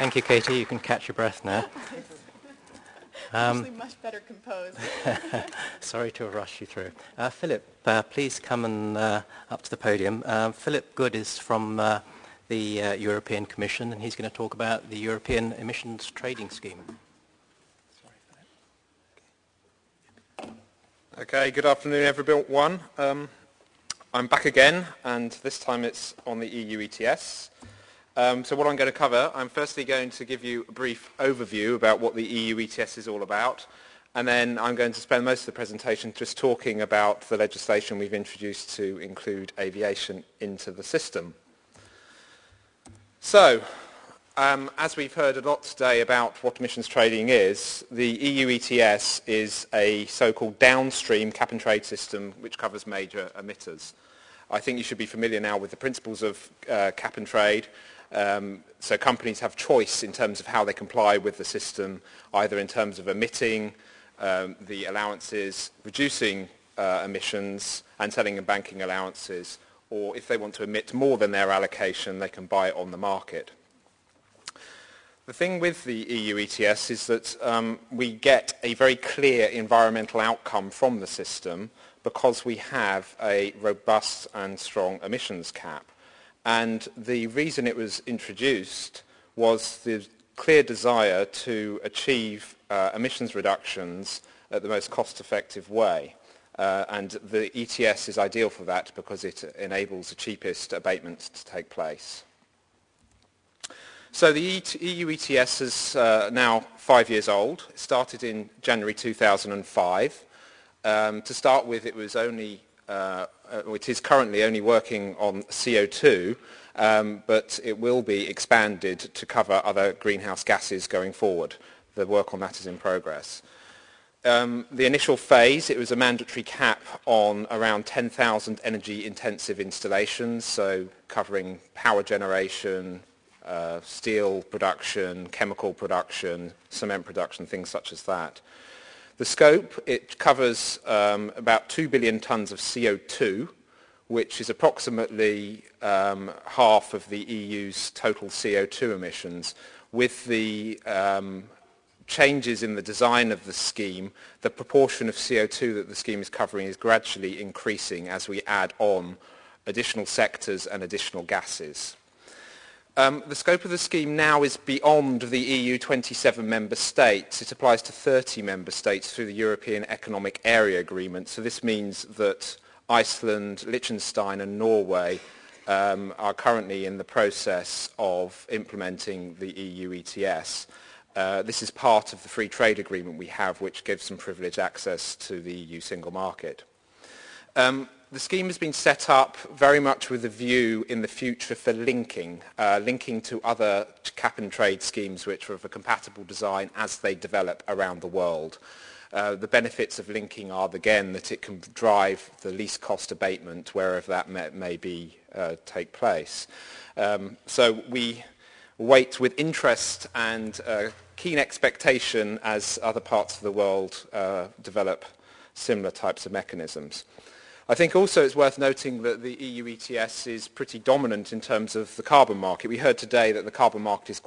Thank you, Katie. You can catch your breath now. Usually much better composed. Sorry to have rushed you through. Philip, please come and up to the podium. Philip Good is from the European Commission, and he's going to talk about the European Emissions Trading Scheme. Sorry, Philip. Okay, good afternoon, everyone. I'm back again, and this time it's on the EU ETS. So what I'm going to cover, I'm firstly going to give you a brief overview about what the EU ETS is all about, and then I'm going to spend most of the presentation just talking about the legislation we've introduced to include aviation into the system. So, as we've heard a lot today about what emissions trading is, the EU ETS is a so-called downstream cap and trade system which covers major emitters. I think you should be familiar now with the principles of cap and trade. So companies have choice in terms of how they comply with the system, either in terms of emitting the allowances, reducing emissions and selling and banking allowances, or if they want to emit more than their allocation, they can buy it on the market. The thing with the EU ETS is that we get a very clear environmental outcome from the system because we have a robust and strong emissions cap. And the reason it was introduced was the clear desire to achieve emissions reductions at the most cost-effective way. And the ETS is ideal for that because it enables the cheapest abatements to take place. So the EU ETS is now 5 years old. It started in January 2005. To start with, it was only it is currently only working on CO2, but it will be expanded to cover other greenhouse gases going forward. The work on that is in progress. The initial phase, it was a mandatory cap on around 10,000 energy-intensive installations, so covering power generation, steel production, chemical production, cement production, things such as that. The scope, it covers about 2 billion tonnes of CO2, which is approximately half of the EU's total CO2 emissions. With the changes in the design of the scheme, the proportion of CO2 that the scheme is covering is gradually increasing as we add on additional sectors and additional gases. The scope of the scheme now is beyond the EU 27 member states. It applies to 30 member states through the European Economic Area Agreement. So this means that Iceland, Liechtenstein and Norway are currently in the process of implementing the EU ETS. This is part of the free trade agreement we have, which gives some privileged access to the EU single market. The scheme has been set up very much with a view in the future for linking to other cap and trade schemes which are of a compatible design as they develop around the world. The benefits of linking are, again, that it can drive the least cost abatement wherever that may be take place. So we wait with interest and keen expectation as other parts of the world develop similar types of mechanisms. I think also it's worth noting that the EU ETS is pretty dominant in terms of the carbon market. We heard today that the carbon market is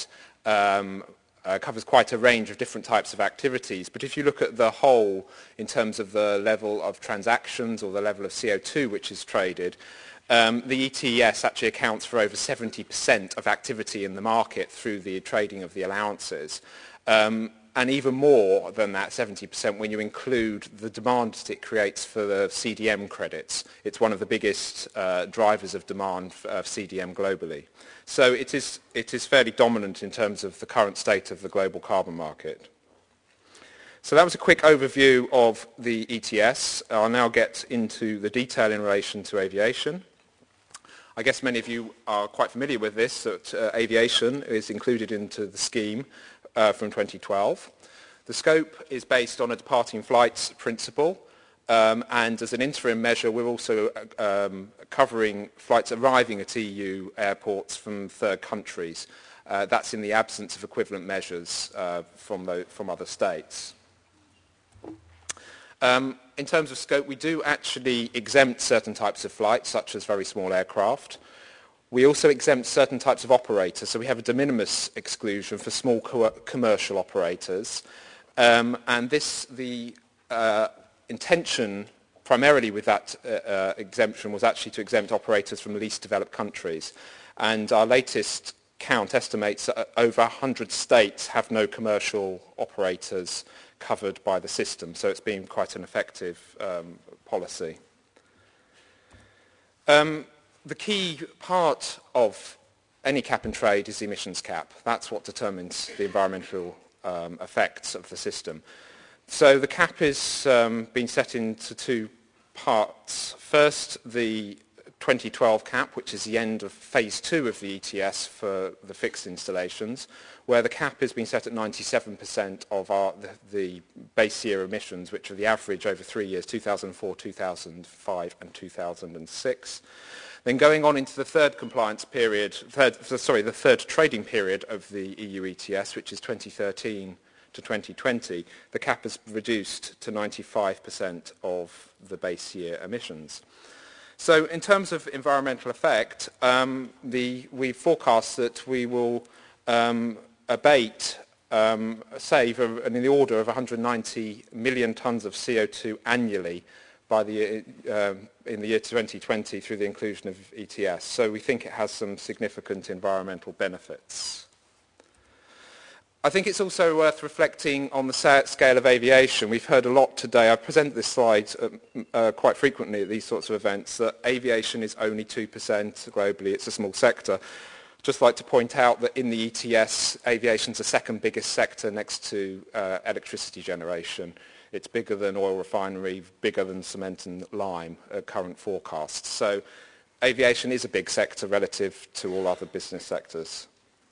covers quite a range of different types of activities. But if you look at the whole in terms of the level of transactions or the level of CO2 which is traded, the ETS actually accounts for over 70% of activity in the market through the trading of the allowances. And even more than that, 70%, when you include the demand that it creates for the CDM credits. It's one of the biggest drivers of demand of CDM globally. So it is fairly dominant in terms of the current state of the global carbon market. So that was a quick overview of the ETS. I'll now get into the detail in relation to aviation. I guess many of you are quite familiar with this, that aviation is included into the scheme from 2012. The scope is based on a departing flights principle, and as an interim measure we're also covering flights arriving at EU airports from third countries. That's in the absence of equivalent measures from other states. In terms of scope, we do actually exempt certain types of flights, such as very small aircraft. We also exempt certain types of operators, so we have a de minimis exclusion for small commercial operators. And the intention primarily with that exemption was actually to exempt operators from least developed countries. And our latest count estimates that over 100 states have no commercial operators covered by the system, so it's been quite an effective policy. The key part of any cap and trade is the emissions cap. That's what determines the environmental effects of the system. So the cap is been set into two parts. First, the 2012 cap, which is the end of phase 2 of the ETS for the fixed installations, where the cap has been set at 97% of the base year emissions, which are the average over 3 years, 2004, 2005 and 2006. Then going on into the third compliance period, the third trading period of the EU ETS, which is 2013 to 2020, the cap is reduced to 95% of the base year emissions. So in terms of environmental effect, we forecast that we will save in the order of 190 million tonnes of CO2 annually by in the year 2020 through the inclusion of ETS. So we think it has some significant environmental benefits. I think it's also worth reflecting on the scale of aviation. We've heard a lot today. I present this slide quite frequently at these sorts of events, that aviation is only 2% globally. It's a small sector. Just like to point out that in the ETS, aviation's the second biggest sector next to electricity generation. It's bigger than oil refinery, bigger than cement and lime at current forecasts. So aviation is a big sector relative to all other business sectors.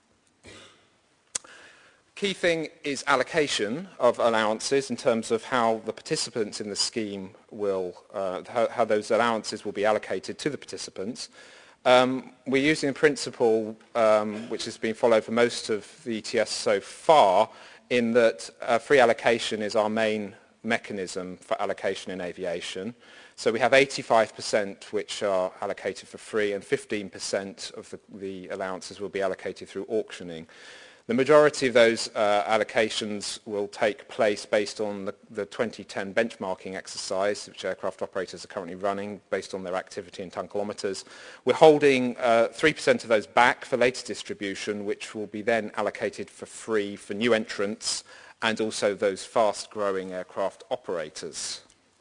Key thing is allocation of allowances in terms of how the participants in the scheme will, how those allowances will be allocated to the participants. We're using a principle which has been followed for most of the ETS so far, in that free allocation is our main mechanism for allocation in aviation. So we have 85% which are allocated for free, and 15% of the allowances will be allocated through auctioning. The majority of those allocations will take place based on the 2010 benchmarking exercise, which aircraft operators are currently running based on their activity in ton kilometres. We're holding 3% of those back for later distribution, which will be then allocated for free for new entrants and also those fast-growing aircraft operators.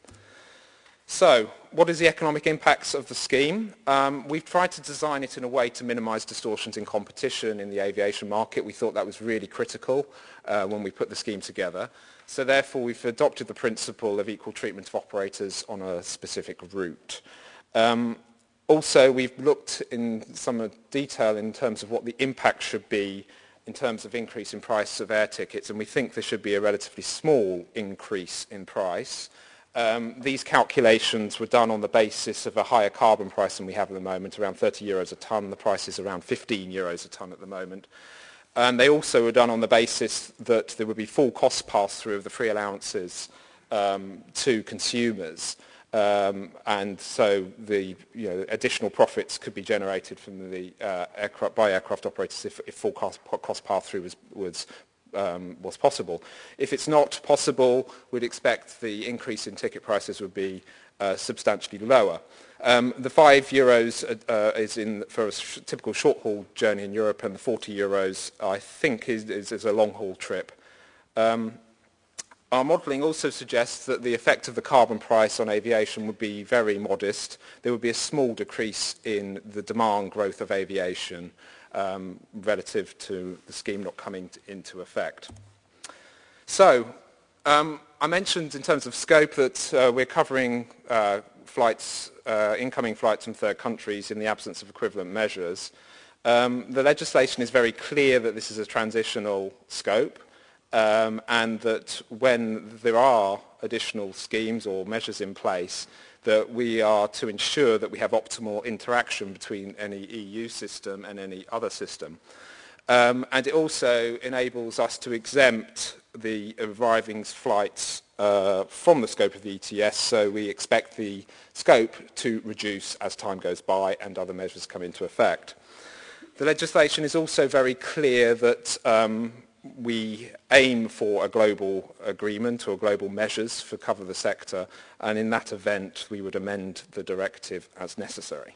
So, what is the economic impacts of the scheme? We've tried to design it in a way to minimise distortions in competition in the aviation market. We thought that was really critical when we put the scheme together. So therefore we've adopted the principle of equal treatment of operators on a specific route. Also, we've looked in some detail in terms of what the impact should be in terms of increase in price of air tickets, and we think there should be a relatively small increase in price. These calculations were done on the basis of a higher carbon price than we have at the moment, around 30 euros a tonne. The price is around 15 euros a tonne at the moment. And they also were done on the basis that there would be full cost pass-through of the free allowances to consumers. And so the additional profits could be generated from the by aircraft operators if full cost pass-through was possible. If it's not possible, we'd expect the increase in ticket prices would be substantially lower. The €5 is for a typical short-haul journey in Europe, and the €40 I think is a long-haul trip. Our modelling also suggests that the effect of the carbon price on aviation would be very modest. There would be a small decrease in the demand growth of aviation relative to the scheme not coming into effect. So, I mentioned in terms of scope that we're covering incoming flights from third countries in the absence of equivalent measures. The legislation is very clear that this is a transitional scope. And that when there are additional schemes or measures in place, that we are to ensure that we have optimal interaction between any EU system and any other system. And it also enables us to exempt the arriving flights from the scope of the ETS, so we expect the scope to reduce as time goes by and other measures come into effect. The legislation is also very clear that we aim for a global agreement or global measures for cover the sector, and in that event we would amend the directive as necessary.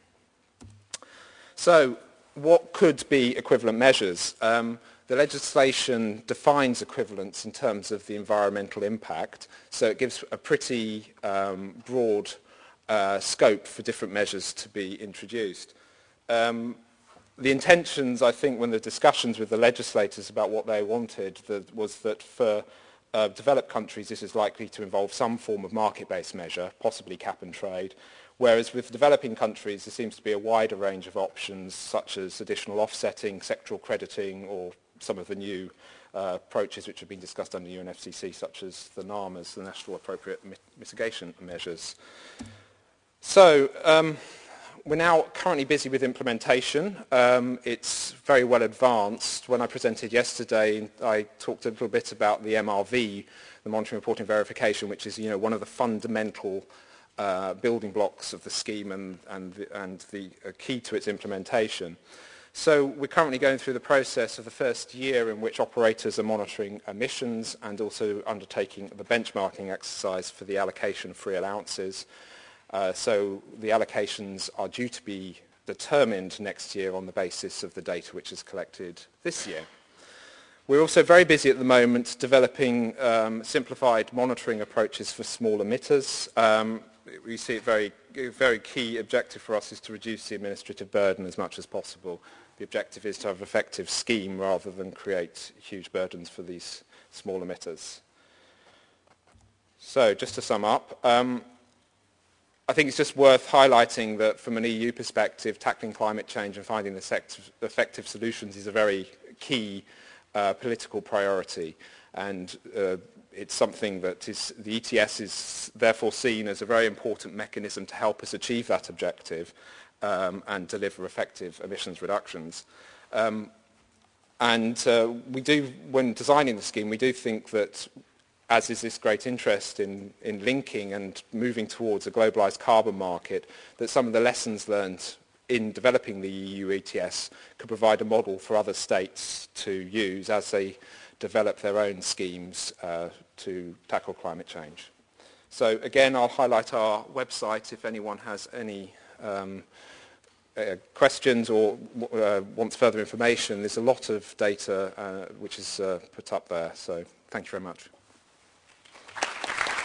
So what could be equivalent measures? The legislation defines equivalence in terms of the environmental impact, so it gives a pretty broad scope for different measures to be introduced. The intentions, I think, when the discussions with the legislators about what they wanted was that for developed countries this is likely to involve some form of market-based measure, possibly cap and trade, whereas with developing countries there seems to be a wider range of options such as additional offsetting, sectoral crediting, or some of the new approaches which have been discussed under UNFCCC, such as the NAMAs, the National Appropriate Mitigation Measures. So we're now currently busy with implementation. It's very well advanced. When I presented yesterday, I talked a little bit about the MRV, the Monitoring, Reporting, Verification, which is one of the fundamental building blocks of the scheme and the key to its implementation. So we're currently going through the process of the first year in which operators are monitoring emissions and also undertaking the benchmarking exercise for the allocation of free allowances. So the allocations are due to be determined next year on the basis of the data which is collected this year. We're also very busy at the moment developing simplified monitoring approaches for small emitters. We see it very key objective for us is to reduce the administrative burden as much as possible. The objective is to have an effective scheme rather than create huge burdens for these small emitters. So just to sum up, I think it's just worth highlighting that from an EU perspective, tackling climate change and finding effective solutions is a very key political priority, and it's something that the ETS is therefore seen as a very important mechanism to help us achieve that objective and deliver effective emissions reductions. We do, when designing the scheme, we do think that, as is this great interest in linking and moving towards a globalised carbon market, that some of the lessons learned in developing the EU ETS could provide a model for other states to use as they develop their own schemes to tackle climate change. So again, I'll highlight our website if anyone has any questions or wants further information. There's a lot of data which is put up there, so thank you very much.